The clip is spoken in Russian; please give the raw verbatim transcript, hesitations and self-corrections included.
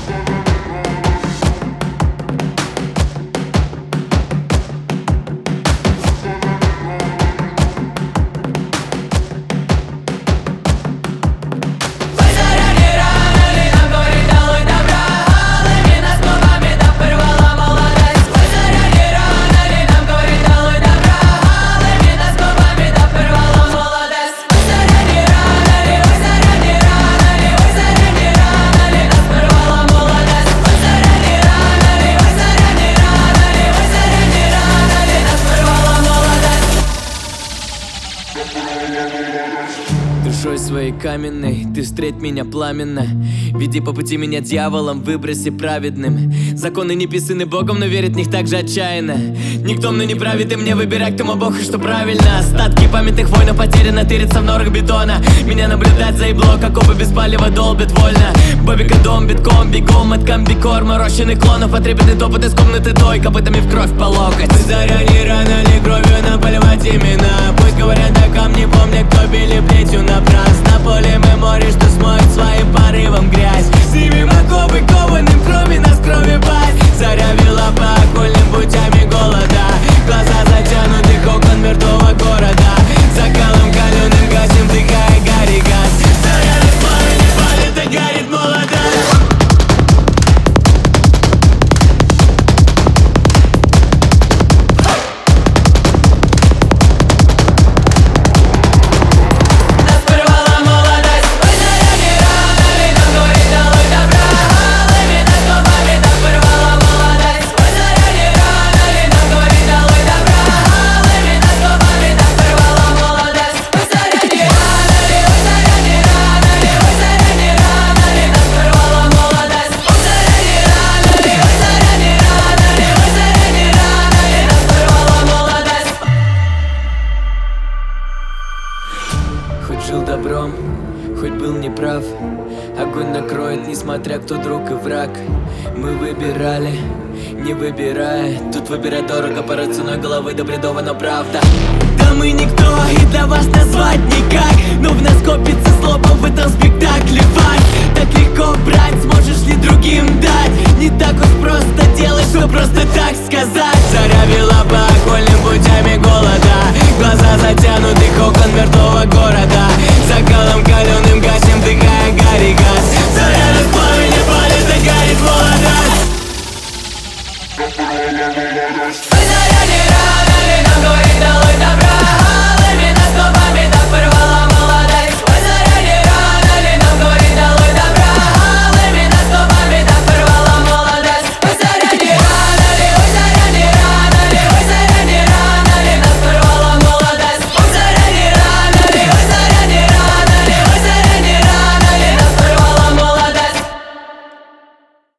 Душой своей каменной ты встреть меня пламенно. Веди по пути меня дьяволом, выброси праведным. Законы не писаны Богом, но верит в них так же отчаянно. Никто мной не правит, и мне выбирать, кто мой Бог и что правильно. Остатки памятных войн потеряно, тырится в норах бетона. Меня наблюдать за ебло, как оба без палева долбит вольно. Бобика дом, битком, бегом от комбикор. Морощенный клонов, потребный топот из комнаты той. Копытами в кровь по локоть. Заря не рано, ли кровью наполивать имена. Пусть говорят о камне, помня, кто били плетью на прас. На поле мы море, что смоет своим порывом грязь. Снимем оковы кованым, кроме нас крови пасть. Заря вела по окольным путями голода. Глаза затянуты окон мертвого города. Закалом каленым гасим, вдыхая гарри газ. Заря на пламени палит, и горит молодость. Жил добром, хоть был неправ. Огонь накроет, несмотря кто друг и враг. Мы выбирали, не выбирая. Тут выбирать дорого, порой ценой головы до бредова, но правда. Да мы никто, и для вас назвать никак. Но в нас копится злоба в этом спектакле. Вань, так легко брать, сможешь ли другим дать? Не так уж просто делать, что просто так сказать. Заря вела по окольным путями голода. Глаза затянуты окон мертвого города. Закалом каленым гасим, вдыхая гарри газ. Заря на пламени палит, и горит молодость.